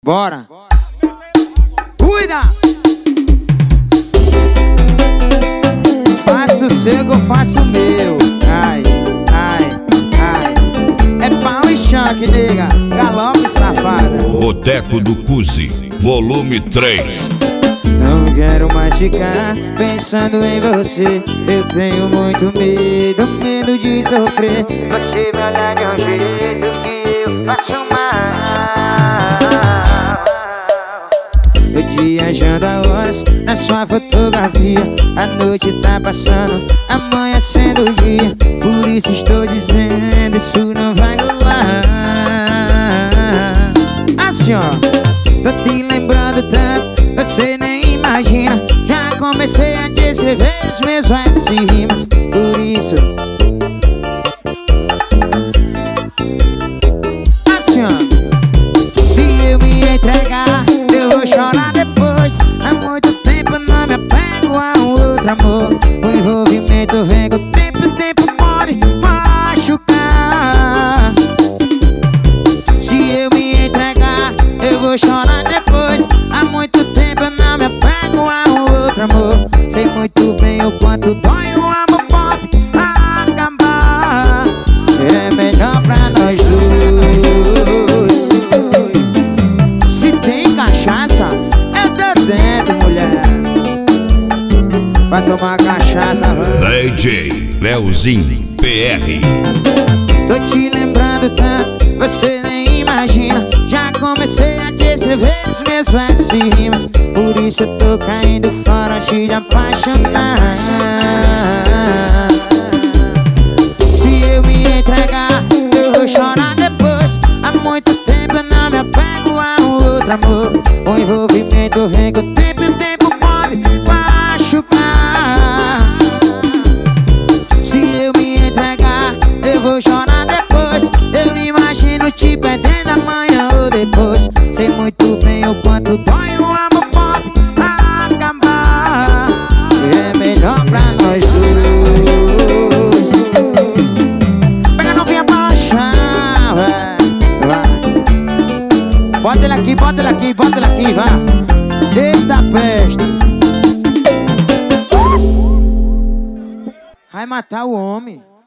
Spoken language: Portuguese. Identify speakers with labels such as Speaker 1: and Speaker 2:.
Speaker 1: Bora! Cuida! Faço o seu que eu faço o meu. Ai, ai, ai. É pau e choque, nega. Galope, safada.
Speaker 2: Boteco do Cuzi, volume 3.
Speaker 1: Não quero mais ficar pensando em você. Eu tenho muito medo, medo de sofrer. Você me olhar de um jeito que eu passo mal. Eu viajando a horas na sua fotografia. A noite tá passando, amanhecendo o dia. Por isso estou dizendo, isso não vai rolar. Assim ó, tô te lembrando tanto, você nem imagina. Já comecei a te escrever os meus versos e rimas. Por isso assim ó, se eu me entregar, eu vou chorar depois. Há muito tempo não me apego a um outro amor. O envolvimento vem com o tempo pode machucar. Se eu me entregar, eu vou chorar depois. Há muito tempo eu não me apego a um outro amor. Sei muito bem o quanto dói o amor forte acabar. É melhor pra nós dois. Se tem cachaça, eu tô dentro, mulher. Vai tomar cachaça, vai.
Speaker 2: DJ Leozinho PR.
Speaker 1: Tô te lembrando tanto, você nem imagina. Já comecei a te escrever os meus versos e rimas. Por isso eu tô caindo fora de te apaixonar. Se eu me entregar, eu vou chorar depois. Há muito tempo eu não me apego a um outro amor. O envolvimento vem com o tempo e o tempo pode machucar. Se eu me entregar, eu vou chorar depois. Eu me imagino te perdendo amanhã ou depois. Sei muito bem o quanto dói o amor forte acabar. É melhor pra nós dois. Pega novinha pra achar, vai. Bota ele aqui, bota ele aqui, bota ele aqui, vai. Eita peste. Vai matar o homem.